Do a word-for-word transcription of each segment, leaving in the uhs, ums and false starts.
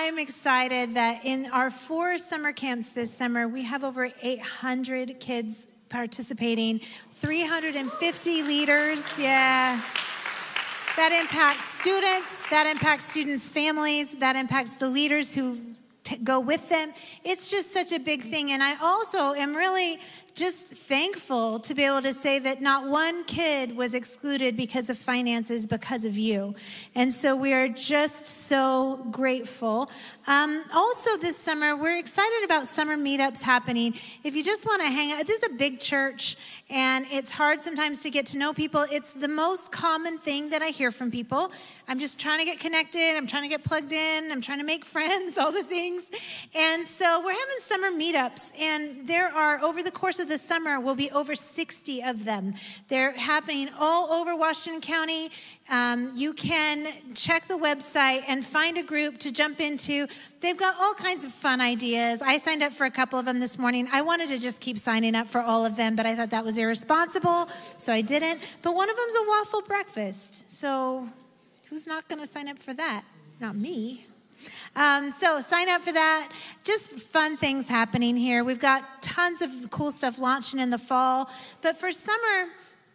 I'm excited that in our four summer camps this summer, we have over eight hundred kids participating, three hundred fifty leaders, yeah. That impacts students, that impacts students' families, that impacts the leaders who t- go with them. It's just such a big thing. And I also am really just thankful to be able to say that not one kid was excluded because of finances, because of you. And so we are just so grateful. Um, also this summer, we're excited about summer meetups happening. If you just want to hang out, this is a big church and it's hard sometimes to get to know people. It's the most common thing that I hear from people. I'm just trying to get connected. I'm trying to get plugged in. I'm trying to make friends, all the things. And so we're having summer meetups, and there are, over the course of the summer, will be over sixty of them. They're happening all over Washington County. Um, you can check the website and find a group to jump into. They've got all kinds of fun ideas. I signed up for a couple of them this morning. I wanted to just keep signing up for all of them, but I thought that was irresponsible, so I didn't. But one of them's a waffle breakfast. So who's not going to sign up for that? Not me. Um, so sign up for that. Just fun things happening here. We've got tons of cool stuff launching in the fall. But for summer,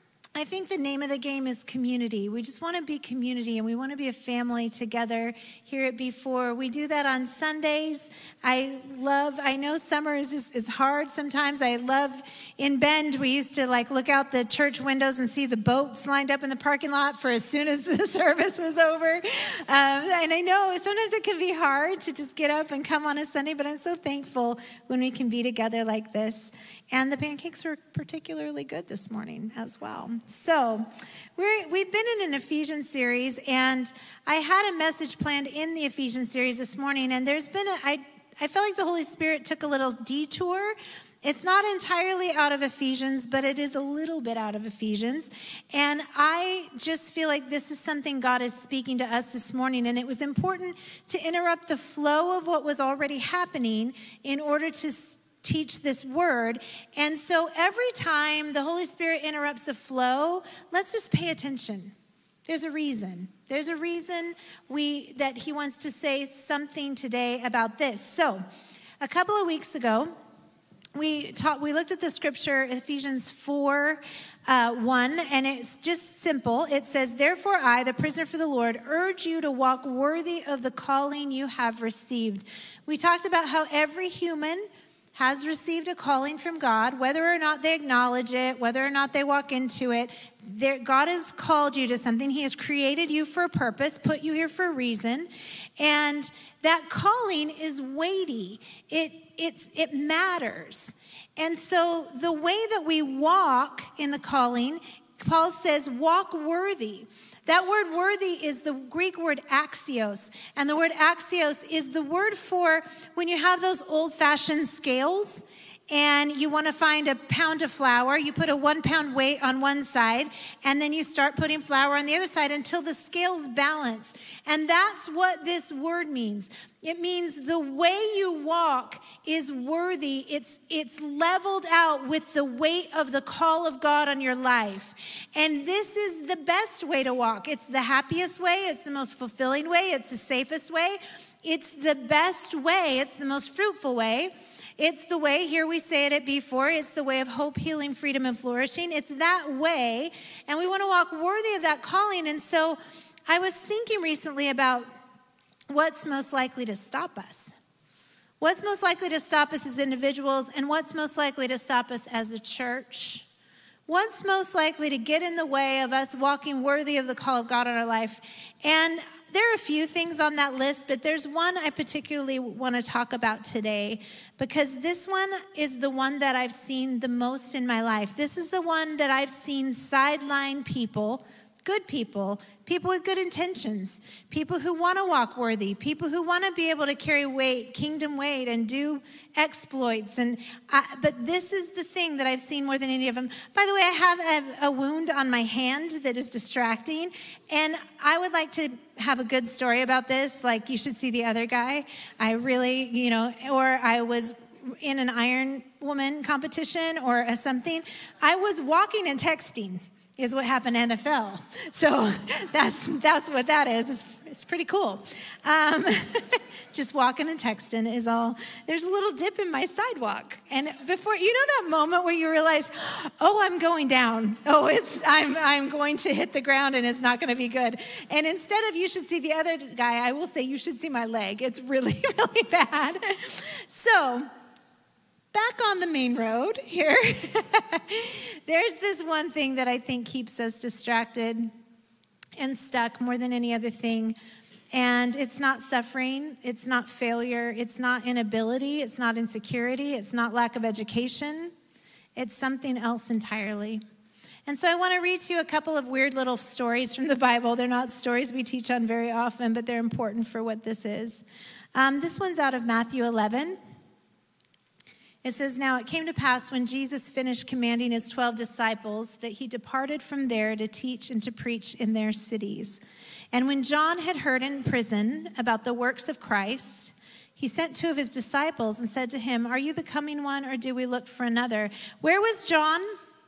I think the name of the game is community. We just want to be community, and we want to be a family together here at B four. We do that on Sundays. I love, I know summer is just, it's hard sometimes. I love, in Bend, we used to like look out the church windows and see the boats lined up in the parking lot for as soon as the service was over. Um, and I know sometimes it can be hard to just get up and come on a Sunday, but I'm so thankful when we can be together like this. And the pancakes were particularly good this morning as well. So we're, we've been in an Ephesians series, and I had a message planned in the Ephesians series this morning, and there's been a, I, I felt like the Holy Spirit took a little detour. It's not entirely out of Ephesians, but it is a little bit out of Ephesians. And I just feel like this is something God is speaking to us this morning, and it was important to interrupt the flow of what was already happening in order to teach this word. And so every time the Holy Spirit interrupts a flow, let's just pay attention. There's a reason. There's a reason we that he wants to say something today about this. So a couple of weeks ago, we taught, we looked at the scripture, Ephesians four, uh, one, and it's just simple. It says, "Therefore I, the prisoner for the Lord, urge you to walk worthy of the calling you have received." We talked about how every human has received a calling from God, whether or not they acknowledge it, whether or not they walk into it. There, God has called you to something. He has created you for a purpose, put you here for a reason. And that calling is weighty. It, it's, it matters. And so the way that we walk in the calling, Paul says, walk worthy. That word worthy is the Greek word axios. And the word axios is the word for when you have those old-fashioned scales and you want to find a pound of flour, you put a one pound weight on one side, and then you start putting flour on the other side until the scales balance. And that's what this word means. It means the way you walk is worthy. It's, it's leveled out with the weight of the call of God on your life. And this is the best way to walk. It's the happiest way. It's the most fulfilling way. It's the safest way. It's the best way. It's the most fruitful way. It's the way, here we say it at B four, it's the way of hope, healing, freedom, and flourishing. It's that way, and we want to walk worthy of that calling. And so I was thinking recently about what's most likely to stop us. What's most likely to stop us as individuals, and what's most likely to stop us as a church? What's most likely to get in the way of us walking worthy of the call of God on our life? And there are a few things on that list, but there's one I particularly want to talk about today, because this one is the one that I've seen the most in my life. This is the one that I've seen sideline people, good people, people with good intentions, people who want to walk worthy, people who want to be able to carry weight, kingdom weight, and do exploits. And I, but this is the thing that I've seen more than any of them. By the way, I have a, a wound on my hand that is distracting, and I would like to have a good story about this. Like, you should see the other guy. I really, you know, or I was in an Iron Woman competition or a something. I was walking and texting. Is what happened in N F L. So that's that's what that is. It's, it's pretty cool. Um, just walking and texting is all. There's a little dip in my sidewalk. And before, you know that moment where you realize, oh, I'm going down. Oh, it's I'm I'm going to hit the ground and it's not going to be good. And instead of you should see the other guy, I will say you should see my leg. It's really, really bad. So back on the main road here, there's this one thing that I think keeps us distracted and stuck more than any other thing. And it's not suffering, it's not failure, it's not inability, it's not insecurity, it's not lack of education. It's something else entirely. And so I want to read to you a couple of weird little stories from the Bible. They're not stories we teach on very often, but they're important for what this is. Um, this one's out of Matthew eleven. It says, "Now it came to pass when Jesus finished commanding his twelve disciples that he departed from there to teach and to preach in their cities. And when John had heard in prison about the works of Christ, he sent two of his disciples and said to him, 'Are you the coming one, or do we look for another?'" Where was John?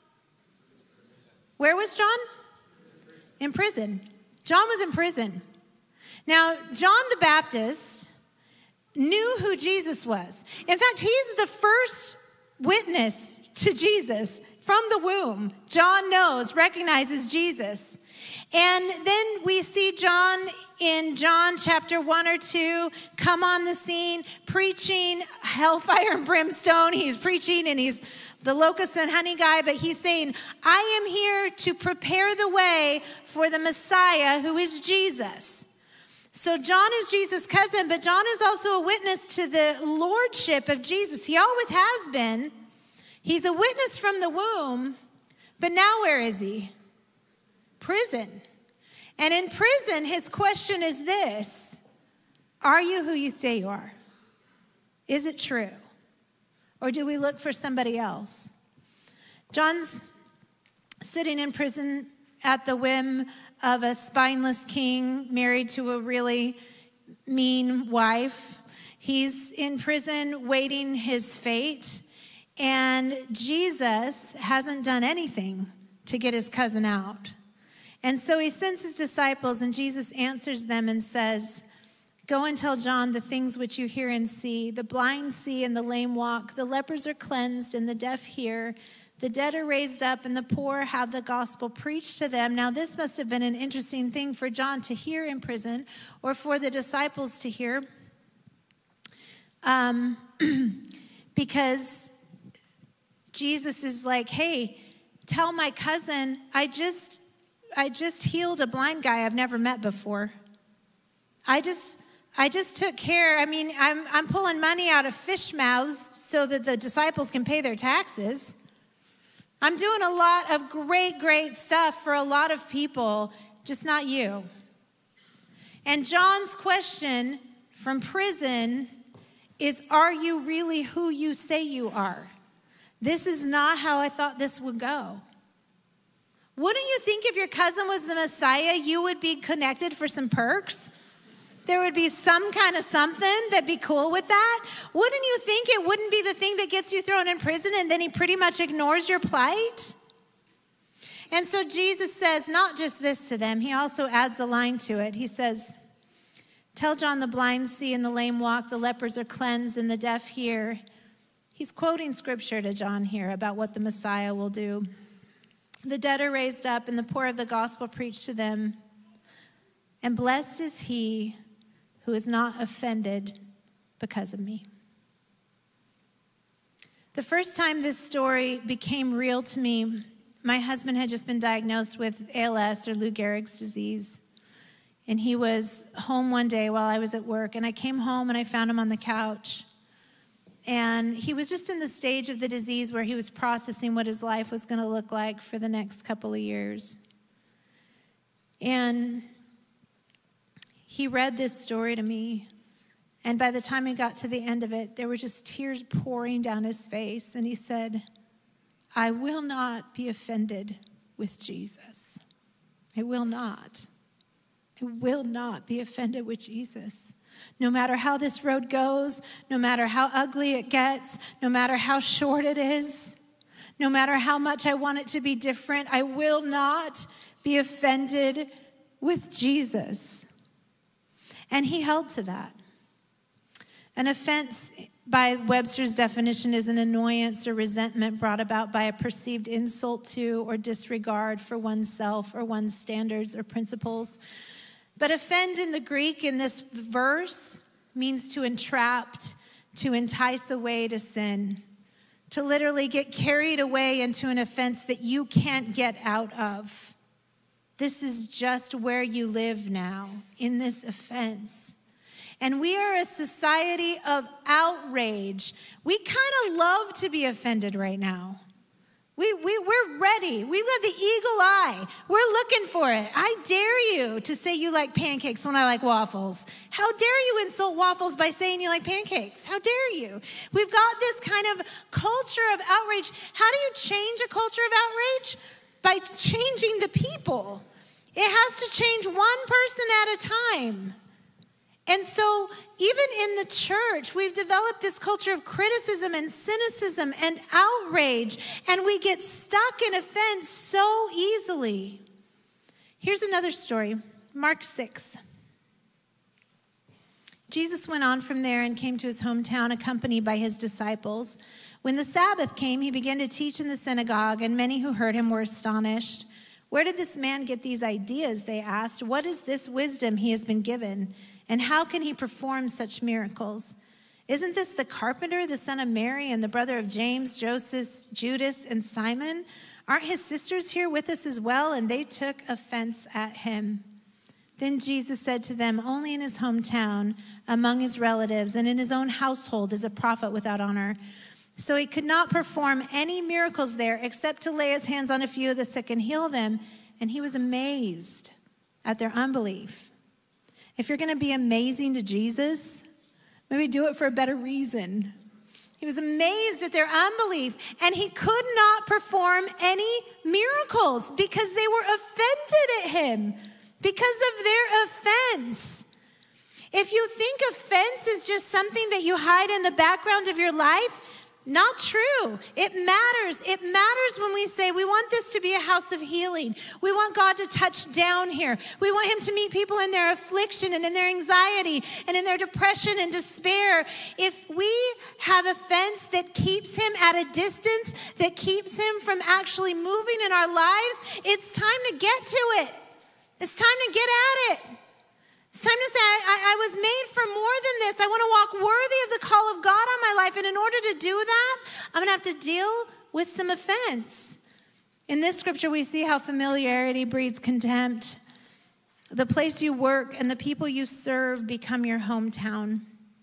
Where was John? In prison. John was in prison. Now, John the Baptist knew who Jesus was. In fact, he's the first witness to Jesus from the womb. John knows, recognizes Jesus. And then we see John in John chapter one or two come on the scene preaching hellfire and brimstone. He's preaching and he's the locust and honey guy, but he's saying, I am here to prepare the way for the Messiah who is Jesus. So John is Jesus' cousin, but John is also a witness to the lordship of Jesus. He always has been. He's a witness from the womb, but now where is he? Prison. And in prison, his question is this: are you who you say you are? Is it true? Or do we look for somebody else? John's sitting in prison at the whim of a spineless king married to a really mean wife. He's in prison waiting his fate, and Jesus hasn't done anything to get his cousin out. And so he sends his disciples, and Jesus answers them and says, "Go and tell John the things which you hear and see. The blind see and the lame walk. The lepers are cleansed and the deaf hear. The dead are raised up and the poor have the gospel preached to them." Now, this must have been an interesting thing for John to hear in prison, or for the disciples to hear, um, because Jesus is like, hey, tell my cousin, I just, I just healed a blind guy I've never met before. I just... I just took care. I mean, I'm, I'm pulling money out of fish mouths so that the disciples can pay their taxes. I'm doing a lot of great, great stuff for a lot of people, just not you. And John's question from prison is, are you really who you say you are? This is not how I thought this would go. Wouldn't you think if your cousin was the Messiah, you would be connected for some perks? There would be some kind of something that'd be cool with that. Wouldn't you think it wouldn't be the thing that gets you thrown in prison and then he pretty much ignores your plight? And so Jesus says not just this to them, he also adds a line to it. He says, tell John the blind see and the lame walk, the lepers are cleansed and the deaf hear. He's quoting scripture to John here about what the Messiah will do. The dead are raised up and the poor of the gospel preached to them. And blessed is he who is not offended because of me. The first time this story became real to me, my husband had just been diagnosed with A L S, or Lou Gehrig's disease. And he was home one day while I was at work, and I came home and I found him on the couch. And he was just in the stage of the disease where he was processing what his life was going to look like for the next couple of years. And he read this story to me, and by the time he got to the end of it, there were just tears pouring down his face, and he said, I will not be offended with Jesus. I will not. I will not be offended with Jesus. No matter how this road goes, no matter how ugly it gets, no matter how short it is, no matter how much I want it to be different, I will not be offended with Jesus. And he held to that. An offense, by Webster's definition, is an annoyance or resentment brought about by a perceived insult to or disregard for oneself or one's standards or principles. But offend in the Greek in this verse means to entrap, to entice away to sin, to literally get carried away into an offense that you can't get out of. This is just where you live now, in this offense. And we are a society of outrage. We kind of love to be offended right now. We, we, we're ready. We've got the eagle eye. We're looking for it. I dare you to say you like pancakes when I like waffles. How dare you insult waffles by saying you like pancakes? How dare you? We've got this kind of culture of outrage. How do you change a culture of outrage? By changing the people. It has to change one person at a time. And so even in the church, we've developed this culture of criticism and cynicism and outrage, and we get stuck in offense so easily. Here's another story, Mark six. Jesus went on from there and came to his hometown accompanied by his disciples. When the Sabbath came, he began to teach in the synagogue, and many who heard him were astonished. Where did this man get these ideas, they asked. What is this wisdom he has been given? And how can he perform such miracles? Isn't this the carpenter, the son of Mary, and the brother of James, Joseph, Judas, and Simon? Aren't his sisters here with us as well? And they took offense at him. Then Jesus said to them, only in his hometown, among his relatives, and in his own household is a prophet without honor. So he could not perform any miracles there except to lay his hands on a few of the sick and heal them. And he was amazed at their unbelief. If you're going to be amazing to Jesus, maybe do it for a better reason. He was amazed at their unbelief, and he could not perform any miracles because they were offended at him because of their offense. If you think offense is just something that you hide in the background of your life, not true. It matters. It matters when we say we want this to be a house of healing. We want God to touch down here. We want him to meet people in their affliction and in their anxiety and in their depression and despair. If we have offense that keeps him at a distance, that keeps him from actually moving in our lives, it's time to get to it. It's time to get at it. It's time to say, I, I, I was made for more than this. I want to walk worthy of the call of God on my life. And in order to do that, I'm going to have to deal with some offense. In this scripture, we see how familiarity breeds contempt. The place you work and the people you serve become your hometown.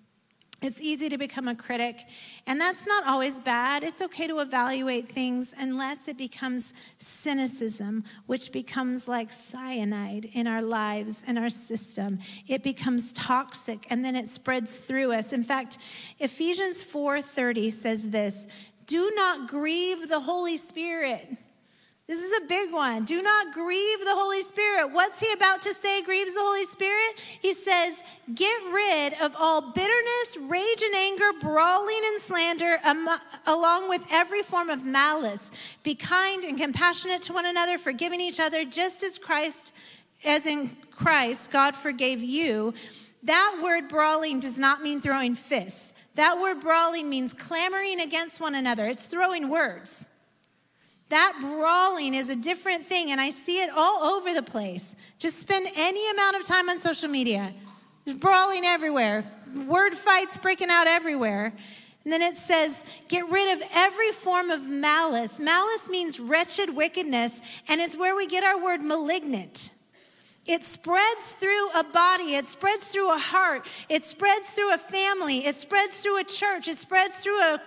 It's easy to become a critic, and that's not always bad. It's okay to evaluate things unless it becomes cynicism, which becomes like cyanide in our lives and our system. It becomes toxic, and then it spreads through us. In fact, Ephesians four thirty says this, do not grieve the Holy Spirit. This is a big one. Do not grieve the Holy Spirit. What's he about to say grieves the Holy Spirit? He says, get rid of all bitterness, rage and anger, brawling and slander, um, along with every form of malice. Be kind and compassionate to one another, forgiving each other, just as Christ, as in Christ, God forgave you. That word brawling does not mean throwing fists. That word brawling means clamoring against one another. It's throwing words. That brawling is a different thing, and I see it all over the place. Just spend any amount of time on social media. There's brawling everywhere. Word fights breaking out everywhere. And then it says, get rid of every form of malice. Malice means wretched wickedness, and it's where we get our word malignant. It spreads through a body. It spreads through a heart. It spreads through a family. It spreads through a church. It spreads through an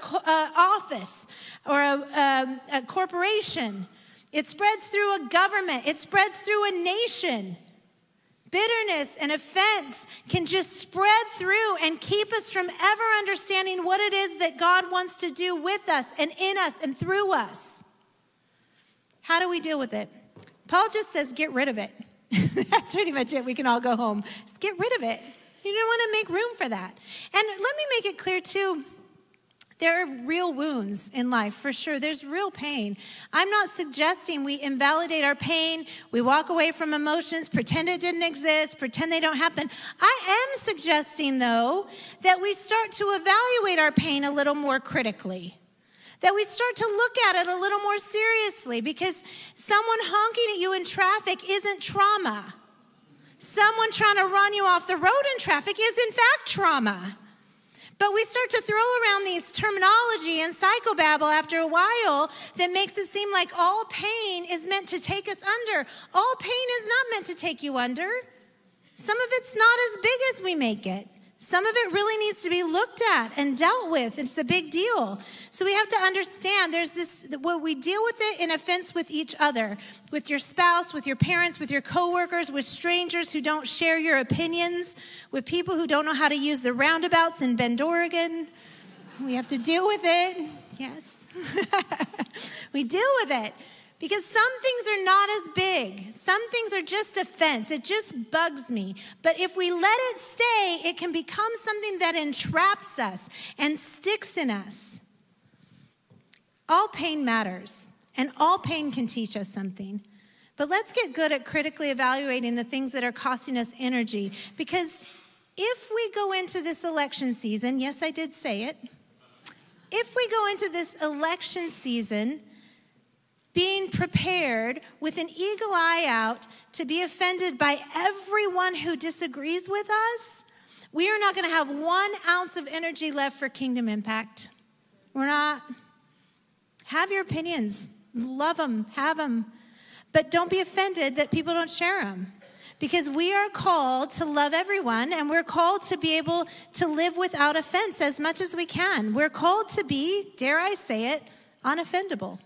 office or a, a, a corporation. It spreads through a government. It spreads through a nation. Bitterness and offense can just spread through and keep us from ever understanding what it is that God wants to do with us and in us and through us. How do we deal with it? Paul just says, get rid of it. That's pretty much it. We can all go home. Just get rid of it. You don't want to make room for that. And let me make it clear, too, There are real wounds in life, for sure. There's real pain. I'm not suggesting we invalidate our pain, we walk away from emotions, pretend it didn't exist, pretend they don't happen. I am suggesting, though, that we start to evaluate our pain a little more critically, that we start to look at it a little more seriously, because someone honking at you in traffic isn't trauma. Someone trying to run you off the road in traffic is, in fact, trauma. But we start to throw around these terminology and psychobabble after a while that makes it seem like all pain is meant to take us under. All pain is not meant to take you under. Some of it's not as big as we make it. Some of it really needs to be looked at and dealt with. It's a big deal. So we have to understand there's this, what we deal with it in offense with each other, with your spouse, with your parents, with your coworkers, with strangers who don't share your opinions, with people who don't know how to use the roundabouts in Bend, Oregon. We have to deal with it. Yes. We deal with it. Because some things are not as big. Some things are just offense. It just bugs me. But if we let it stay, it can become something that entraps us and sticks in us. All pain matters, and all pain can teach us something. But let's get good at critically evaluating the things that are costing us energy. Because if we go into this election season, yes, I did say it. If we go into this election season being prepared with an eagle eye out to be offended by everyone who disagrees with us, we are not going to have one ounce of energy left for kingdom impact. We're not. Have your opinions. Love them. Have them. But don't be offended that people don't share them. Because we are called to love everyone, and we're called to be able to live without offense as much as we can. We're called to be, dare I say it, unoffendable.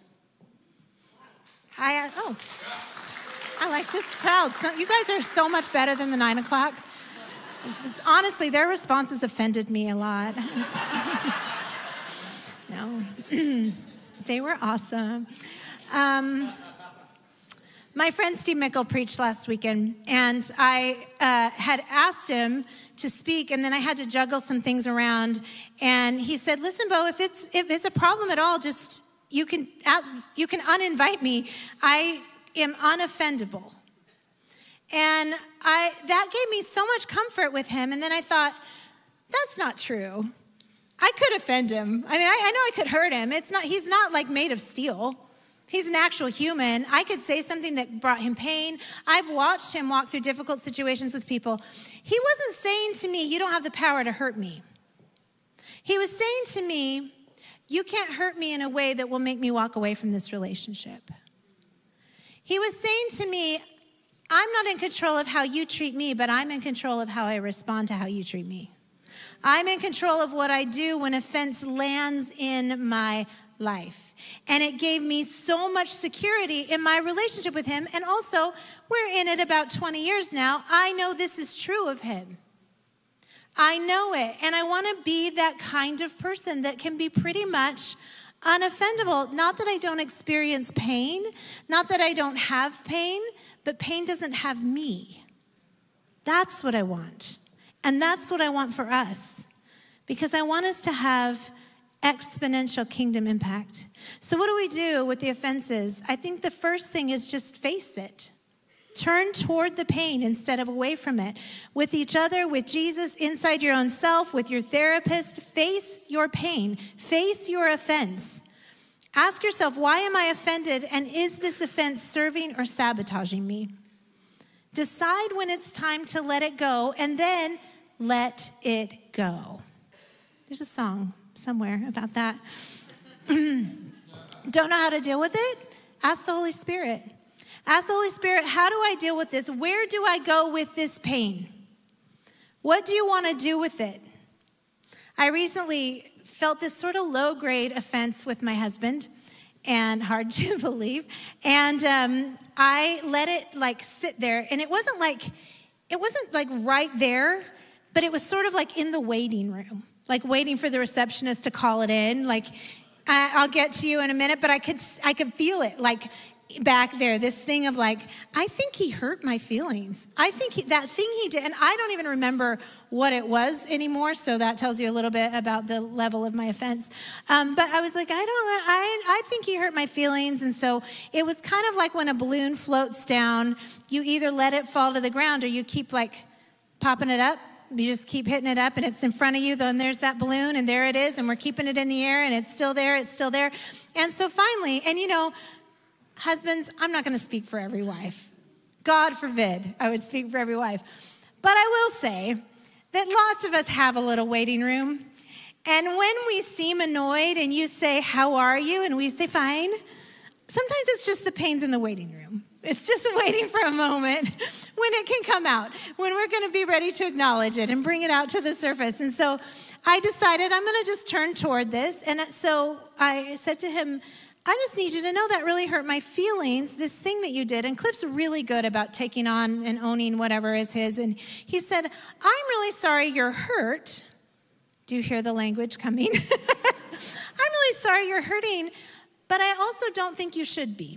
I, oh, I like this crowd. So, you guys are so much better than the nine o'clock. Honestly, their responses offended me a lot. No, they were awesome. Um, my friend Steve Mickle preached last weekend, and I uh, had asked him to speak, and then I had to juggle some things around. And he said, "Listen, Bo, if it's if it's a problem at all, just You can you can uninvite me. I am unoffendable." And I that gave me so much comfort with him. And then I thought, that's not true. I could offend him. I mean, I, I know I could hurt him. It's not. He's not like made of steel. He's an actual human. I could say something that brought him pain. I've watched him walk through difficult situations with people. He wasn't saying to me, "You don't have the power to hurt me." He was saying to me, "You can't hurt me in a way that will make me walk away from this relationship." He was saying to me, "I'm not in control of how you treat me, but I'm in control of how I respond to how you treat me. I'm in control of what I do when offense lands in my life." And it gave me so much security in my relationship with him. And also, we're in it about twenty years now. I know this is true of him. I know it, and I want to be that kind of person that can be pretty much unoffendable. Not that I don't experience pain, not that I don't have pain, but pain doesn't have me. That's what I want, and that's what I want for us, because I want us to have exponential kingdom impact. So what do we do with the offenses? I think the first thing is just face it. Turn toward the pain instead of away from it. With each other, with Jesus, inside your own self, with your therapist, face your pain. Face your offense. Ask yourself, why am I offended? And is this offense serving or sabotaging me? Decide when it's time to let it go, and then let it go. There's a song somewhere about that. Don't know how to deal with it? Ask the Holy Spirit. Ask the Holy Spirit, how do I deal with this? Where do I go with this pain? What do you want to do with it? I recently felt this sort of low-grade offense with my husband, and hard to believe. And um, I let it like sit there, and it wasn't like it wasn't like right there, but it was sort of like in the waiting room, like waiting for the receptionist to call it in, like. I'll get to you in a minute, but I could I could feel it. Like back there, this thing of like, I think he hurt my feelings. I think he, that thing he did, and I don't even remember what it was anymore, so that tells you a little bit about the level of my offense. Um, but I was like, I don't, I, I think he hurt my feelings, and so it was kind of like when a balloon floats down, you either let it fall to the ground or you keep like popping it up. You just keep hitting it up, and it's in front of you, then there's that balloon, and there it is, and we're keeping it in the air, and it's still there, it's still there. And so finally, and you know, husbands, I'm not going to speak for every wife. God forbid I would speak for every wife. But I will say that lots of us have a little waiting room. And when we seem annoyed and you say, how are you? And we say, fine. Sometimes it's just the pains in the waiting room. It's just waiting for a moment when it can come out, when we're going to be ready to acknowledge it and bring it out to the surface. And so I decided I'm going to just turn toward this. And so I said to him, I just need you to know that really hurt my feelings, this thing that you did. And Cliff's really good about taking on and owning whatever is his. And he said, I'm really sorry you're hurt. Do you hear the language coming? I'm really sorry you're hurting, but I also don't think you should be.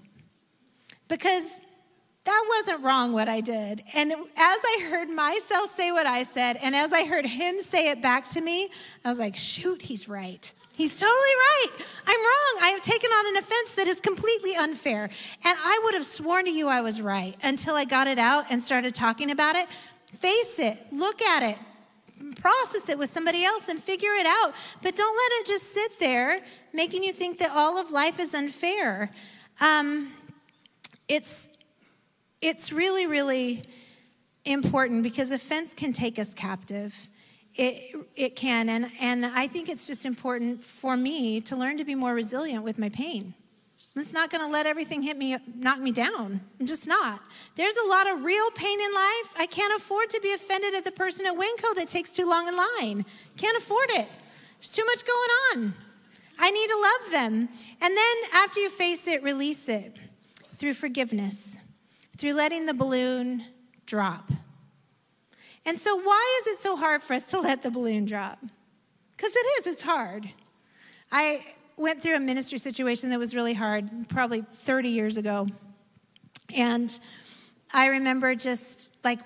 Because that wasn't wrong what I did. And as I heard myself say what I said, and as I heard him say it back to me, I was like, shoot, he's right. He's totally right. I'm wrong. I have taken on an offense that is completely unfair. And I would have sworn to you I was right until I got it out and started talking about it. Face it. Look at it. Process it with somebody else and figure it out. But don't let it just sit there making you think that all of life is unfair. Um, it's, it's really, really important because offense can take us captive. It it can, and, and I think it's just important for me to learn to be more resilient with my pain. I'm just not going to let everything hit me, knock me down. I'm just not. There's a lot of real pain in life. I can't afford to be offended at the person at Winco that takes too long in line. Can't afford it. There's too much going on. I need to love them. And then after you face it, release it through forgiveness, through letting the balloon drop. And so why is it so hard for us to let the balloon drop? Because it is, it's hard. I went through a ministry situation that was really hard, probably thirty years ago. And I remember just like,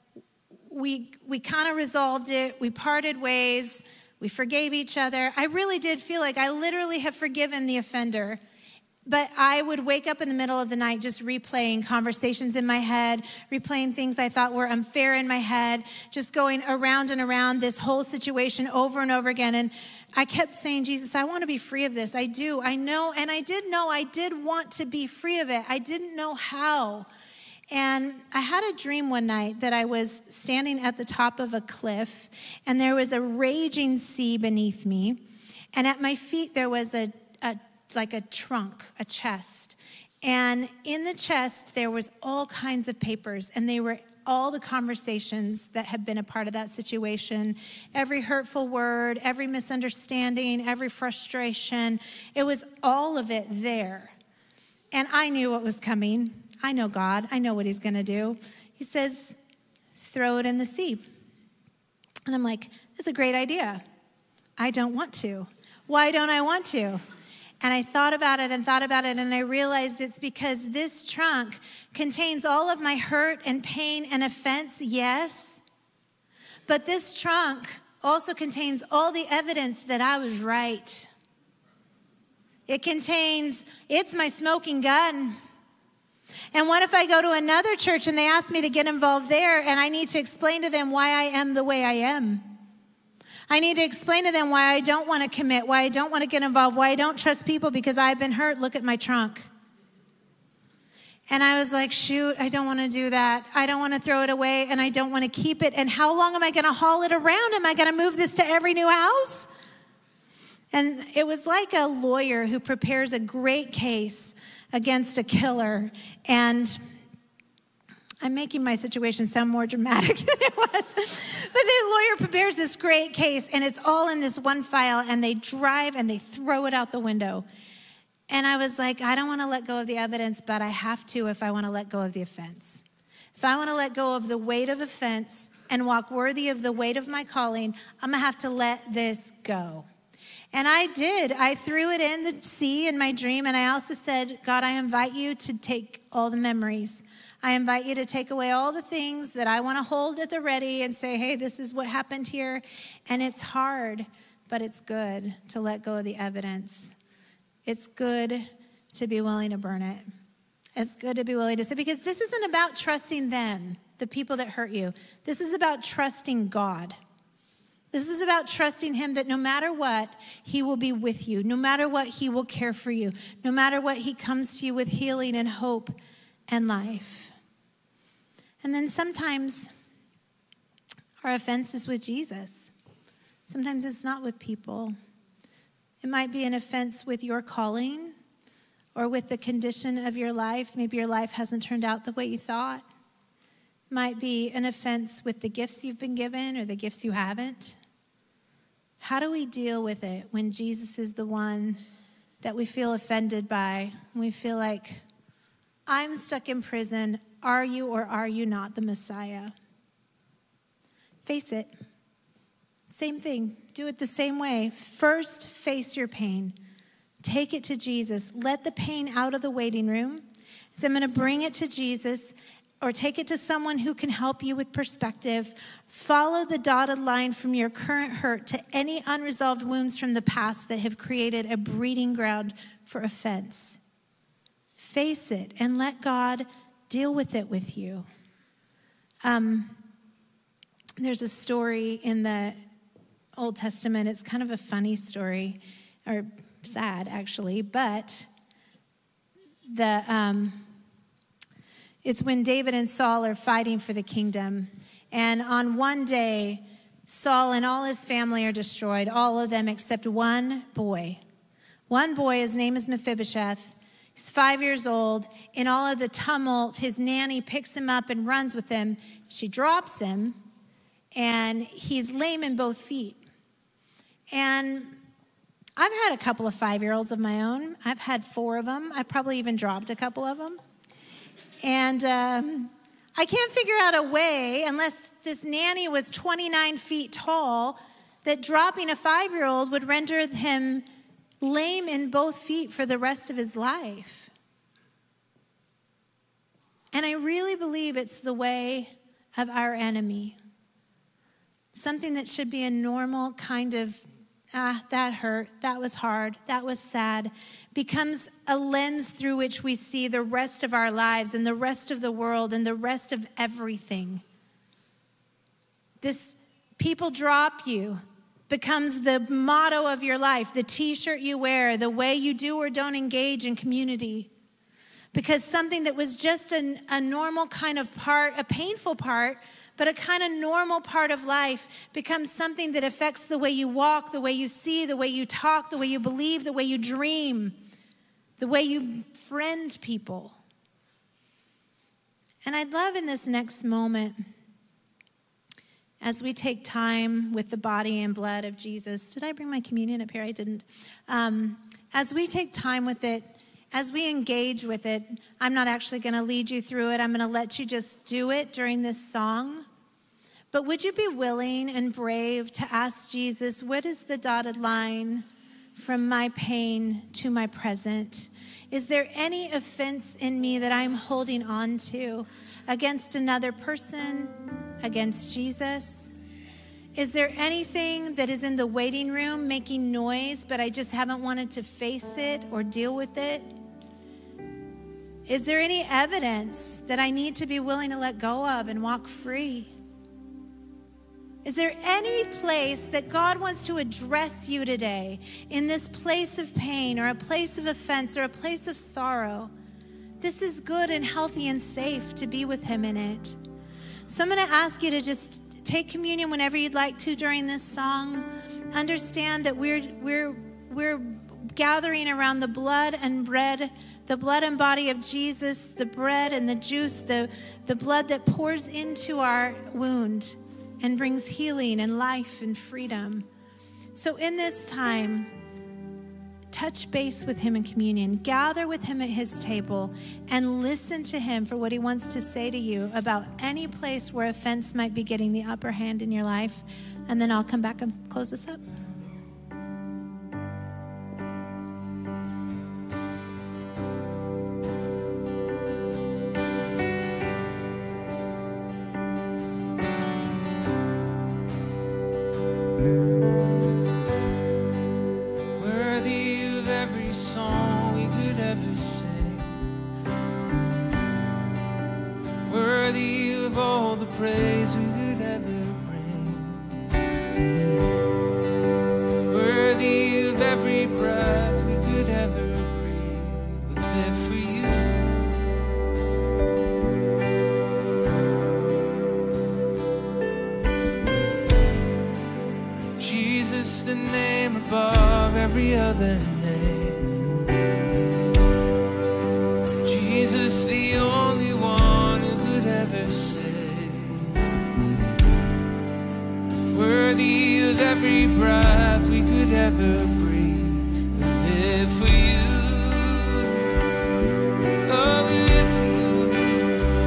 we we kind of resolved it, we parted ways, we forgave each other. I really did feel like I literally have forgiven the offender. But I would wake up in the middle of the night just replaying conversations in my head, replaying things I thought were unfair in my head, just going around and around this whole situation over and over again. And I kept saying, Jesus, I want to be free of this. I do. I know. And I did know I did want to be free of it. I didn't know how. And I had a dream one night that I was standing at the top of a cliff, and there was a raging sea beneath me. And at my feet, there was a, a like a trunk, a chest. And in the chest, there was all kinds of papers, and they were all the conversations that had been a part of that situation, every hurtful word, every misunderstanding, every frustration. It was all of it there. And I knew what was coming. I know God. I know what he's going to do. He says, throw it in the sea. And I'm like, that's a great idea. I don't want to. Why don't I want to? And I thought about it and thought about it, and I realized it's because this trunk contains all of my hurt and pain and offense, yes. But this trunk also contains all the evidence that I was right. It contains, it's my smoking gun. And what if I go to another church and they ask me to get involved there, and I need to explain to them why I am the way I am? I need to explain to them why I don't want to commit, why I don't want to get involved, why I don't trust people because I've been hurt. Look at my trunk. And I was like, shoot, I don't want to do that. I don't want to throw it away, and I don't want to keep it. And how long am I going to haul it around? Am I going to move this to every new house? And it was like a lawyer who prepares a great case against a killer. And I'm making my situation sound more dramatic than it was. But the lawyer prepares this great case, and it's all in this one file, and they drive and they throw it out the window. And I was like, I don't want to let go of the evidence, but I have to if I want to let go of the offense. If I want to let go of the weight of offense and walk worthy of the weight of my calling, I'm going to have to let this go. And I did. I threw it in the sea in my dream, and I also said, God, I invite you to take all the memories. I invite you to take away all the things that I want to hold at the ready and say, hey, this is what happened here. And it's hard, but it's good to let go of the evidence. It's good to be willing to burn it. It's good to be willing to say, because this isn't about trusting them, the people that hurt you. This is about trusting God. This is about trusting him that no matter what, he will be with you. No matter what, he will care for you. No matter what, he comes to you with healing and hope and life. And then sometimes our offense is with Jesus. Sometimes it's not with people. It might be an offense with your calling or with the condition of your life. Maybe your life hasn't turned out the way you thought. It might be an offense with the gifts you've been given or the gifts you haven't. How do we deal with it when Jesus is the one that we feel offended by? We feel like, I'm stuck in prison. Are you or are you not the Messiah? Face it. Same thing. Do it the same way. First, face your pain. Take it to Jesus. Let the pain out of the waiting room. So I'm going to bring it to Jesus, or take it to someone who can help you with perspective. Follow the dotted line from your current hurt to any unresolved wounds from the past that have created a breeding ground for offense. Face it and let God deal with it with you. Um, there's a story in the Old Testament. It's kind of a funny story, or sad actually, but the... Um, It's when David and Saul are fighting for the kingdom. And on one day, Saul and all his family are destroyed, all of them except one boy. One boy, his name is Mephibosheth. He's five years old. In all of the tumult, his nanny picks him up and runs with him. She drops him, and he's lame in both feet. And I've had a couple of five-year-olds of my own. I've had four of them. I've probably even dropped a couple of them. And um, I can't figure out a way, unless this nanny was twenty-nine feet tall, that dropping a five-year-old would render him lame in both feet for the rest of his life. And I really believe it's the way of our enemy. Something that should be a normal kind of, ah, that hurt, that was hard, that was sad, becomes a lens through which we see the rest of our lives and the rest of the world and the rest of everything. This people drop you becomes the motto of your life, the t-shirt you wear, the way you do or don't engage in community. Because something that was just a, a normal kind of part, a painful part, but a kind of normal part of life becomes something that affects the way you walk, the way you see, the way you talk, the way you believe, the way you dream, the way you friend people. And I'd love in this next moment, as we take time with the body and blood of Jesus. Did I bring my communion up here? I didn't. Um, as we take time with it, as we engage with it, I'm not actually going to lead you through it. I'm going to let you just do it during this song. But would you be willing and brave to ask Jesus, what is the dotted line from my pain to my present? Is there any offense in me that I'm holding on to against another person, against Jesus? Is there anything that is in the waiting room making noise, but I just haven't wanted to face it or deal with it? Is there any evidence that I need to be willing to let go of and walk free? Is there any place that God wants to address you today in this place of pain or a place of offense or a place of sorrow? This is good and healthy and safe to be with him in it. So I'm going to ask you to just take communion whenever you'd like to during this song. Understand that we're we're we're gathering around the blood and bread, the blood and body of Jesus, the bread and the juice, the, the blood that pours into our wound and brings healing and life and freedom. So in this time, touch base with him in communion. Gather with him at his table and listen to him for what he wants to say to you about any place where offense might be getting the upper hand in your life. And then I'll come back and close this up. every breath we could ever breathe, we live for you. Jesus, the name above every other name. Jesus, the only one who could ever save. Worthy of every breath we could ever breathe, we live for you. Oh, we live for you.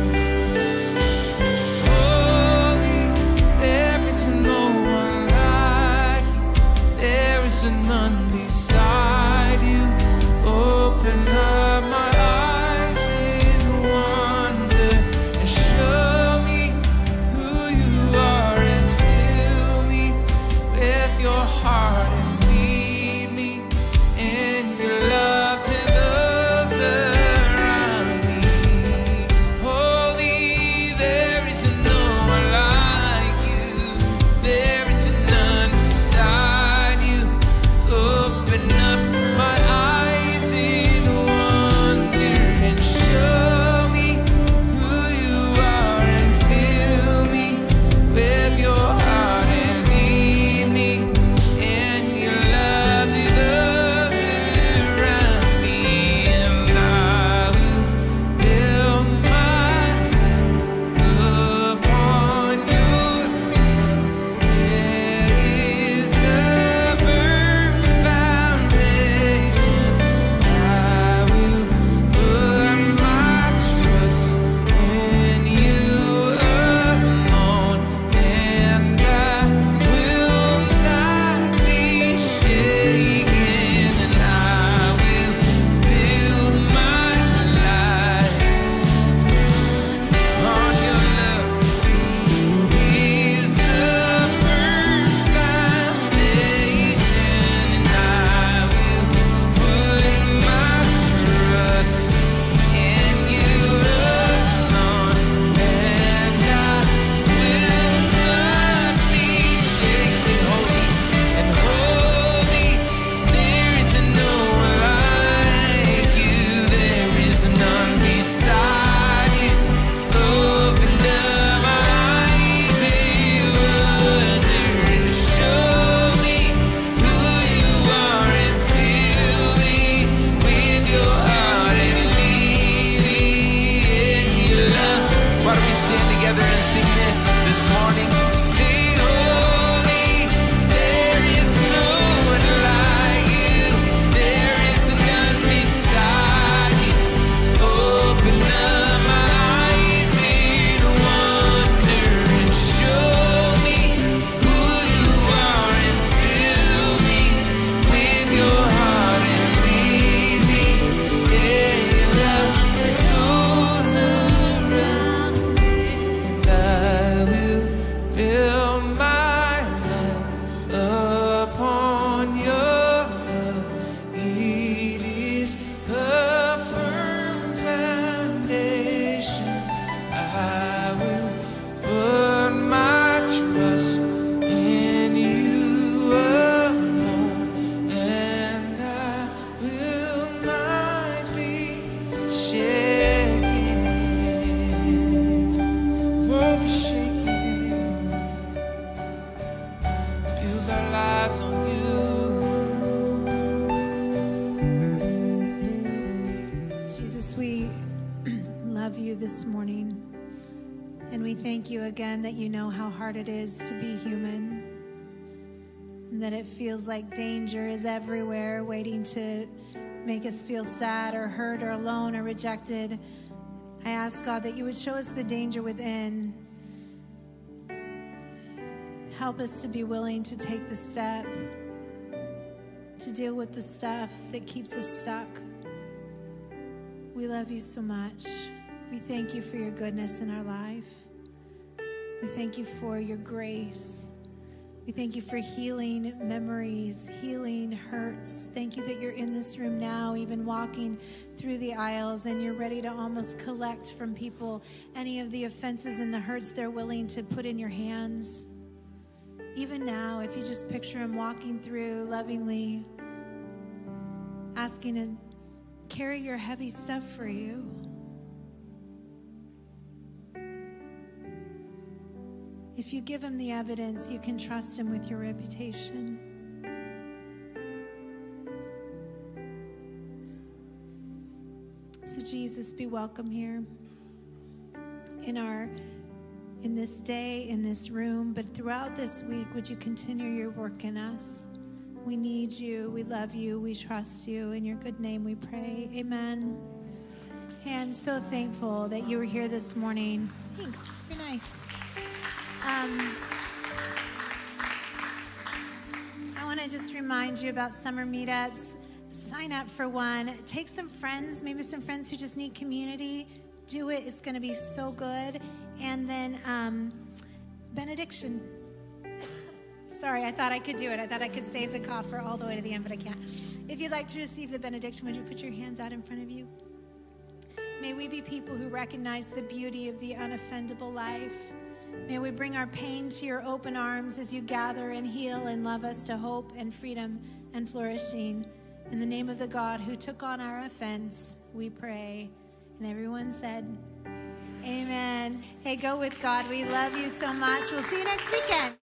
Holy, there is no one like you. There is none beside you. Open up my eyes in wonder and show me who you are, and fill me with your heart and lead me in your love to those around me. Holy, there is no one like you. There is none beside you. Open up my eyes in wonder and show me who you are, and fill me with your heart and lead me in your love to those around me. And I will build my life upon you. It is a firm foundation. I will put my trust in you alone, and I will not be shaken. And I will build my life on your love. Is a firm foundation, and I will put my trust in you alone, and I will not be shaken. Holy and holy, there is no one like you. There is none beside you. Open up my eyes in wonder and show me who you are, and fill me with your heart and lead me in your love. Why don't we stand together and sing this this morning? Sing, holy, there is no one like you. There is none beside you. Open up my eyes in wonder and show me who you are, and fill me with your heart and lead me in your love to those around me. And I will build my life upon your love. It is the firm foundation. I will put my trust in you alone, and I will not be shaken. Won't be shaken. Build our lives on you. Jesus, we love you this morning. And we thank you again that you know how hard it is to be human. And that it feels like danger is everywhere, waiting to make us feel sad or hurt or alone or rejected. I ask, God, that you would show us the danger within. Help us to be willing to take the step, to deal with the stuff that keeps us stuck. We love you so much. We thank you for your goodness in our life. We thank you for your grace. We thank you for healing memories, healing hurts. Thank you that you're in this room now, even walking through the aisles, and you're ready to almost collect from people any of the offenses and the hurts they're willing to put in your hands. Even now, if you just picture him walking through lovingly, asking to carry your heavy stuff for you. If you give him the evidence, you can trust him with your reputation. So Jesus, be welcome here in our, in this day, in this room, but throughout this week, would you continue your work in us? We need you, we love you, we trust you. In your good name we pray, amen. Hey, I'm so thankful that you were here this morning. Thanks, you're nice. Um, I want to just remind you about summer meetups. Sign up for one. Take some friends, maybe some friends who just need community. Do it. It's going to be so good. And then um, benediction. Sorry, I thought I could do it. I thought I could save the cough for all the way to the end, but I can't. If you'd like to receive the benediction, would you put your hands out in front of you? May we be people who recognize the beauty of the unoffendable life. May we bring our pain to your open arms as you gather and heal and love us to hope and freedom and flourishing. In the name of the God who took on our offense, we pray. And everyone said, amen. Hey, go with God. We love you so much. We'll see you next weekend.